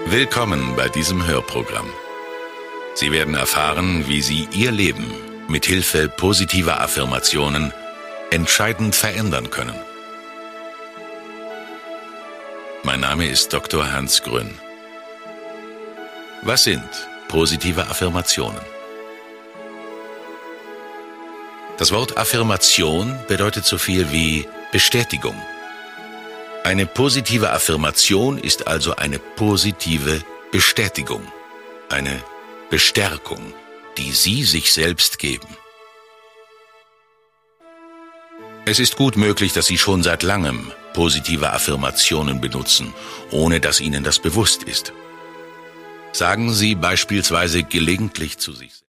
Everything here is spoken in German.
Willkommen bei diesem Hörprogramm. Sie werden erfahren, wie Sie Ihr Leben mit Hilfe positiver Affirmationen entscheidend verändern können. Mein Name ist Dr. Hans Grün. Was sind positive Affirmationen? Das Wort Affirmation bedeutet so viel wie Bestätigung. Eine positive Affirmation ist also eine positive Bestätigung, eine Bestärkung, die Sie sich selbst geben. Es ist gut möglich, dass Sie schon seit langem positive Affirmationen benutzen, ohne dass Ihnen das bewusst ist. Sagen Sie beispielsweise gelegentlich zu sich selbst: